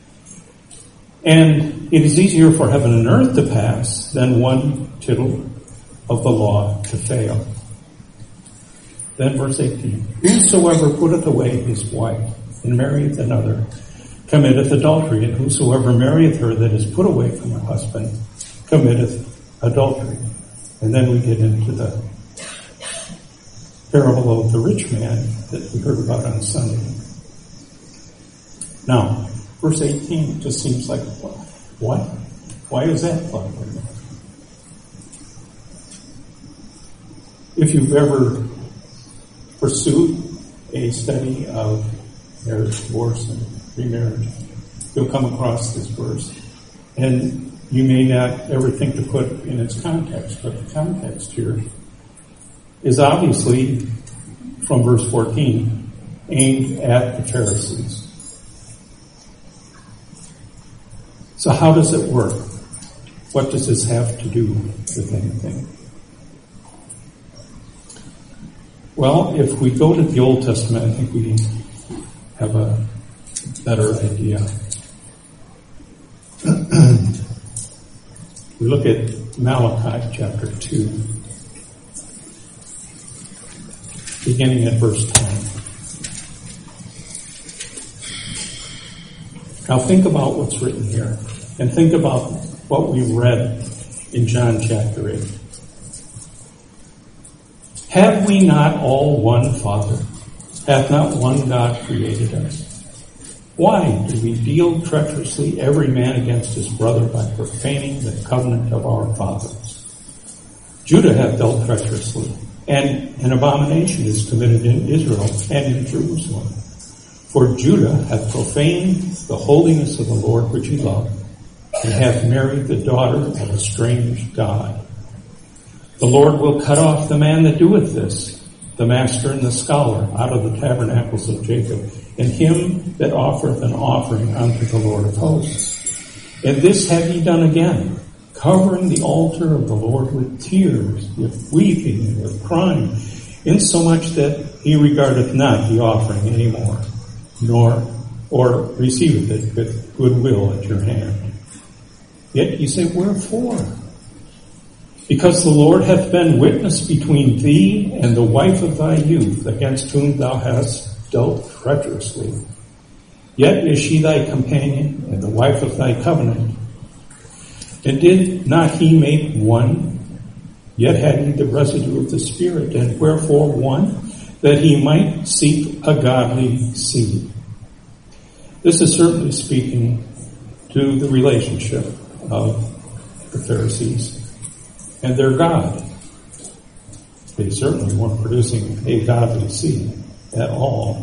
And it is easier for heaven and earth to pass than one tittle of the law to fail. Then verse eighteen. Whosoever putteth away his wife and marrieth another committeth adultery, and whosoever marrieth her that is put away from her husband committeth adultery. And then we get into the parable of the rich man that we heard about on Sunday. Now, verse eighteen just seems like, what? Why is that fun? If you've ever pursued a study of marriage, divorce, and remarriage, you'll come across this verse. And you may not ever think to put in its context, but the context here is obviously, from verse fourteen, aimed at the Pharisees. So how does it work? What does this have to do with anything? Well, if we go to the Old Testament, I think we have a better idea. We look at Malachi chapter two, beginning at verse ten. Now think about what's written here, and think about what we read in John chapter eight. Have we not all one Father? Hath not one God created us? Why do we deal treacherously every man against his brother by profaning the covenant of our fathers? Judah hath dealt treacherously, and an abomination is committed in Israel and in Jerusalem. For Judah hath profaned the holiness of the Lord which he loved, and hath married the daughter of a strange god. The Lord will cut off the man that doeth this, the master and the scholar, out of the tabernacles of Jacob, and him that offereth an offering unto the Lord of hosts. And this have ye done again, covering the altar of the Lord with tears, with weeping, and with crying, insomuch that he regardeth not the offering any more, nor or receiveth it with goodwill at your hand. Yet ye say, wherefore? Because the Lord hath been witness between thee and the wife of thy youth, against whom thou hast dealt treacherously. Yet is she thy companion and the wife of thy covenant. And did not he make one? Yet had he the residue of the Spirit, and wherefore one? That he might seek a godly seed. This is certainly speaking to the relationship of the Pharisees and their God. They certainly weren't producing a godly seed at all.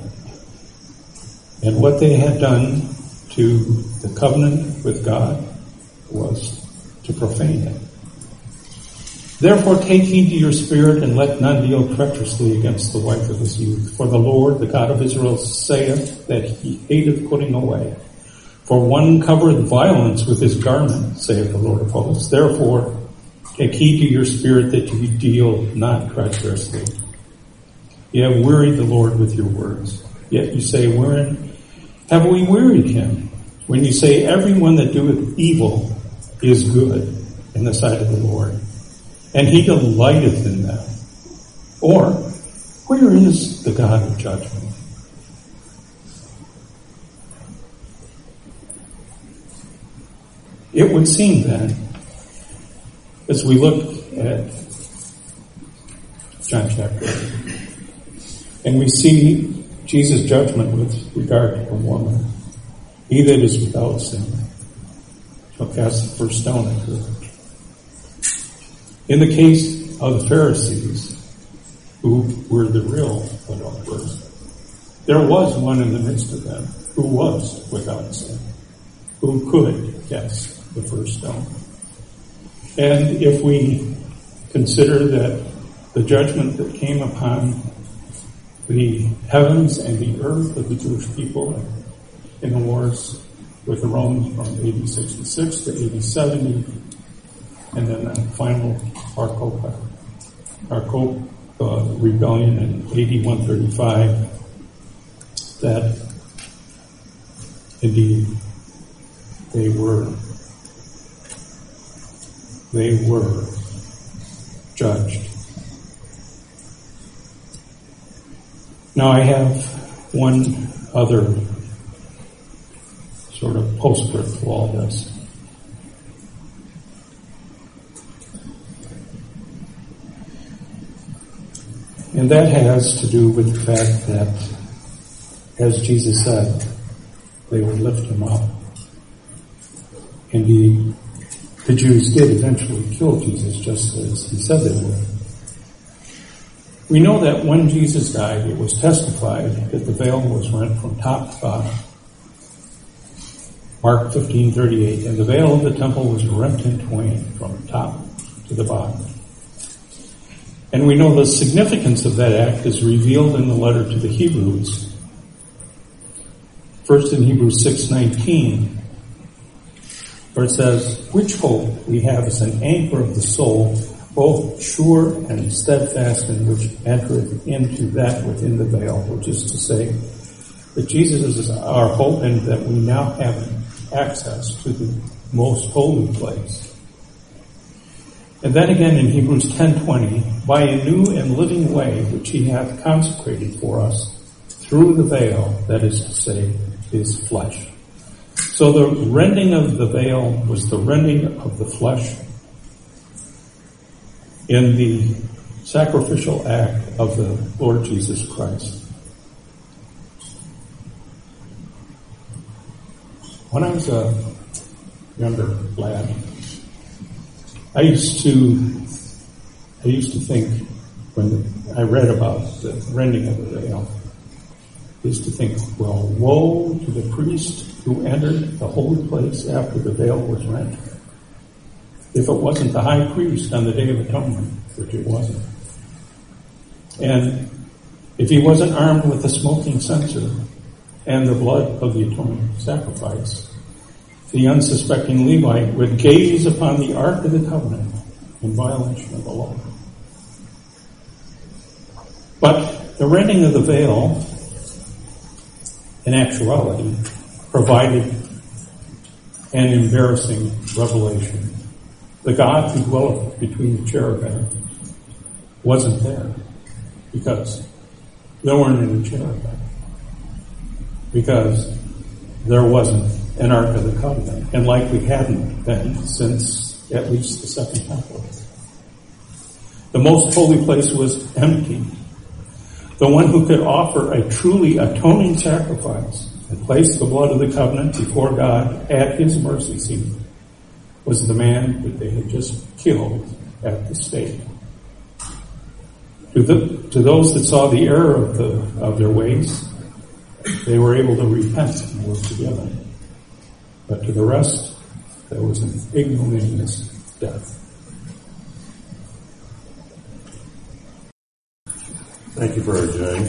And what they had done to the covenant with God was to profane it. Therefore take heed to your spirit, and let none deal treacherously against the wife of his youth. For the Lord, the God of Israel, saith that he hateth putting away. For one covereth violence with his garment, saith the Lord of hosts. Therefore take heed to your spirit, that you deal not treacherously. You have wearied the Lord with your words. Yet you say, wherein have we wearied him? When you say, everyone that doeth evil is good in the sight of the Lord, and he delighteth in them. Or, where is the God of judgment? It would seem then, as we look at John chapter eight, and we see Jesus' judgment with regard to a woman, he that is without sin shall cast the first stone at her. In the case of the Pharisees, who were the real adulterers, there was one in the midst of them who was without sin, who could cast the first stone. And if we consider that the judgment that came upon the heavens and the earth of the Jewish people in the wars with the Romans from A D sixty-six to A D seventy, and then the final Bar Kokhba, Bar Kokhba uh, rebellion in A D one thirty-five, that indeed they were they were judged. Now I have one other sort of postscript to all this. And that has to do with the fact that, as Jesus said, they would lift him up. Indeed, the Jews did eventually kill Jesus, just as he said they would. We know that when Jesus died, it was testified that the veil was rent from top to bottom. Mark fifteen thirty-eight, and the veil of the temple was rent in twain from top to the bottom. And we know the significance of that act is revealed in the letter to the Hebrews. First in Hebrews six nineteen, where it says, which hope we have as an anchor of the soul, both sure and steadfast, and which entereth into that within the veil, which is to say that Jesus is our hope, and that we now have access to the most holy place. And then again in Hebrews ten twenty, by a new and living way which he hath consecrated for us through the veil, that is to say, his flesh. So the rending of the veil was the rending of the flesh in the sacrificial act of the Lord Jesus Christ. When I was a younger lad, I used to I used to think, when I read about the rending of the veil, I used to think, well, woe to the priest who entered the holy place after the veil was rent. If it wasn't the high priest on the Day of Atonement, which it wasn't, and if he wasn't armed with a smoking censer and the blood of the atoning sacrifice, the unsuspecting Levite would gaze upon the Ark of the Covenant in violation of the law. But the rending of the veil, in actuality, provided an embarrassing revelation. The God who dwelleth between the cherubim wasn't there because there weren't any cherubim. Because there wasn't an Ark of the Covenant, and likely hadn't been since at least the Second Temple. The most holy place was empty. The one who could offer a truly atoning sacrifice and place the blood of the covenant before God at his mercy seat was the man that they had just killed at the stake. To, the, to those that saw the error of, the, of their ways, they were able to repent and work together. But to the rest, there was an ignominious death. Thank you, Brother Jay.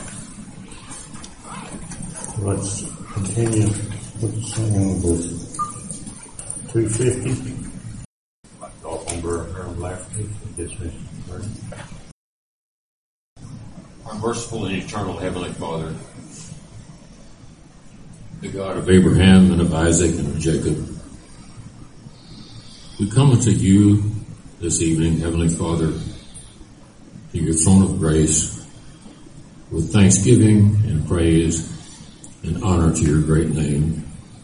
Let's continue with singing with two fifty. Our merciful and eternal Heavenly Father, the God of Abraham and of Isaac and of Jacob, we come unto you this evening, Heavenly Father, to your throne of grace with thanksgiving and praise and honor to your great name.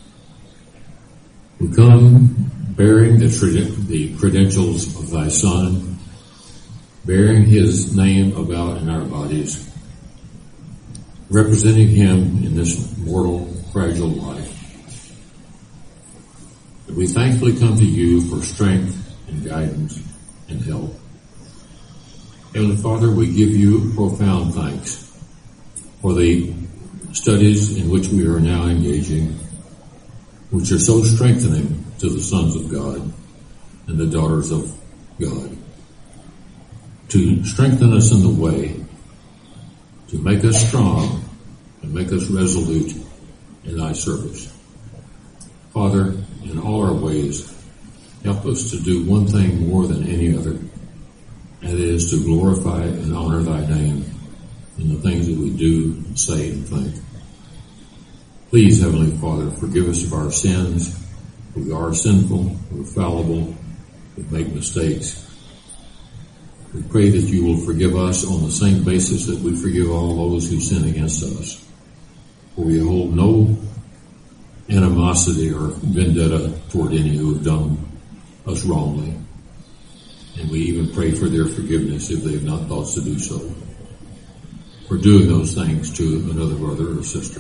We come bearing the, the credentials of thy Son, bearing his name about in our bodies, representing him in this mortal, fragile life. But we thankfully come to you for strength and guidance and help. Heavenly Father, we give you profound thanks for the studies in which we are now engaging, which are so strengthening to the sons of God and the daughters of God, to strengthen us in the way, to make us strong and make us resolute in thy service. Father, in all our ways, help us to do one thing more than any other, and it is to glorify and honor thy name in the things that we do, say, and think. Please, Heavenly Father, forgive us of our sins. We are sinful, we're fallible, we make mistakes. We pray that you will forgive us on the same basis that we forgive all those who sin against us. For we hold no animosity or vendetta toward any who have done us wrongly. And we even pray for their forgiveness if they have not thought to do so, for doing those things to another brother or sister.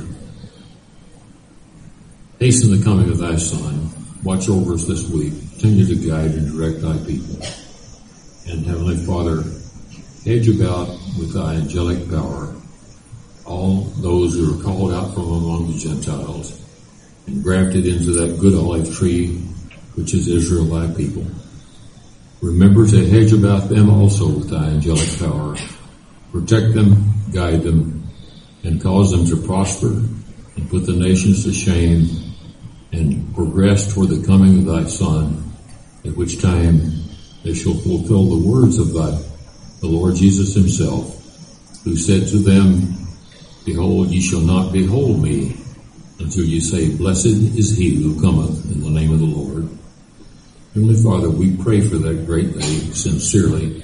Hasten the coming of thy Son. Watch over us this week. Continue to guide and direct thy people. And Heavenly Father, hedge about with thy angelic power all those who are called out from among the Gentiles and grafted into that good olive tree which is Israel thy people. Remember to hedge about them also with thy angelic power. Protect them, guide them, and cause them to prosper and put the nations to shame and progress toward the coming of thy Son, at which time they shall fulfill the words of thy, the Lord Jesus himself, who said to them, Behold, ye shall not behold me until ye say, Blessed is he who cometh in the name of the Lord. Heavenly Father, we pray for that great day sincerely.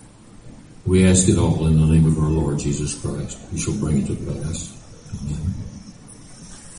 We ask it all in the name of our Lord Jesus Christ, who shall bring it to pass. Amen.